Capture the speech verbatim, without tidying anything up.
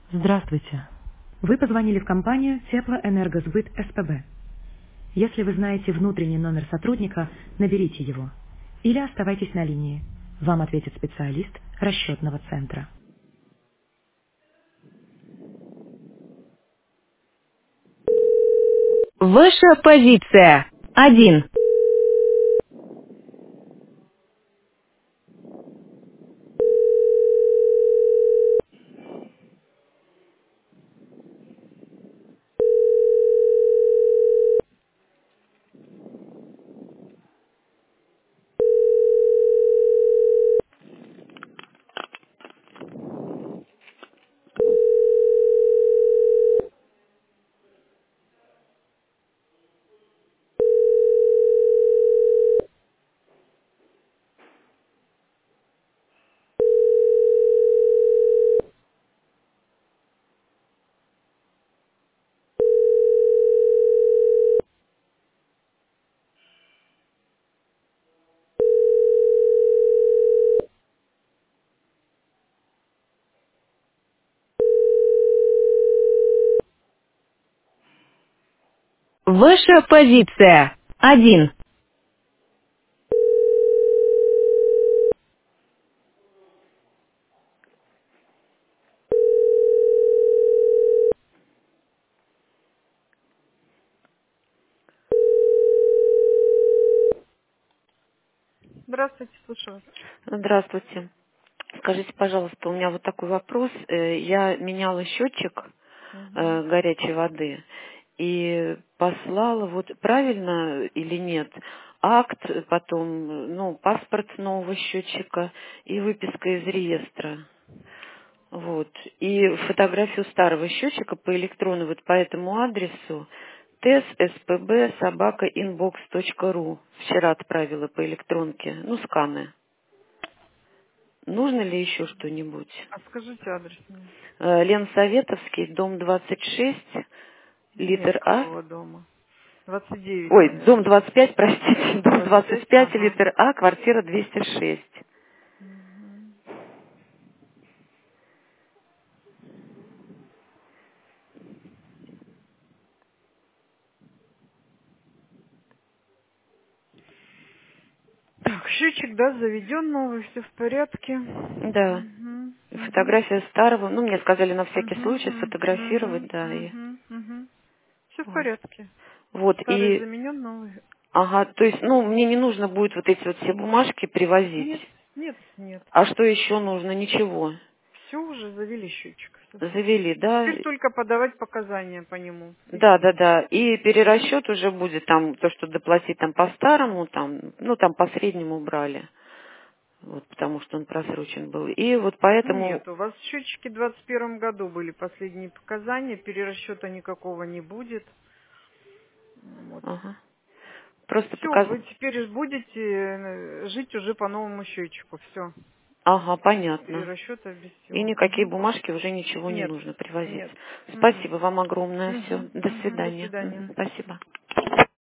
Здравствуйте. Вы позвонили в компанию Теплоэнергосбыт СПБ. Если вы знаете внутренний номер сотрудника, наберите его. Или оставайтесь на линии. Вам ответит специалист расчетного центра. Ваша позиция. Один. Ваша позиция. Один. Здравствуйте, слушаю вас. Здравствуйте. Скажите, пожалуйста, у меня вот такой вопрос. Э, Я меняла счетчик Мгм. э, горячей воды и послала, вот правильно или нет, акт, потом, ну, паспорт нового счетчика и выписка из реестра. Вот. И фотографию старого счетчика по электрону вот по этому адресу тес спб собака инбокс точка ру. Вчера отправила по электронке, ну, сканы. Нужно ли еще что-нибудь? А скажите адрес мне. Э, Ленсоветовский, дом двадцать шесть, Нет литр А. такого дома. двадцать девять, Ой, дом наверное. двадцать пять, простите, дом двадцать двадцать пять. пять, Ага. литр А, квартира двести шесть. Мгм. Так, счетчик, да, заведен новый, все в порядке. Да. Угу, угу, Фотография старого. Ну, мне сказали на всякий угу, случай сфотографировать, угу, да. И, угу, угу. Все в вот. порядке. Вот, Старый и, заменен, новый. ага, то есть, ну, мне не нужно будет вот эти вот все бумажки привозить. Нет, нет, нет. А что еще нужно? Ничего. Все уже завели счетчик. Всё. Завели, да? Теперь только подавать показания по нему. И Да, да, все. да. И перерасчет уже будет там, то, что доплатить там по старому, там, ну, там по среднему брали. Вот, потому что он просрочен был. И вот поэтому, Нет, у вас счетчики в двадцать первом году были последние показания, перерасчета никакого не будет. Вот. ага, просто Все, показ... вы теперь будете э, жить уже по новому счетчику. Все. Ага, Без понятно. перерасчета, без И всего. никакие Мгм. бумажки уже ничего не Нет, нужно привозить. нет. Мгм. Спасибо вам огромное. Все. Мгм. До Мгм. До свидания. свидания. Мгм. Спасибо.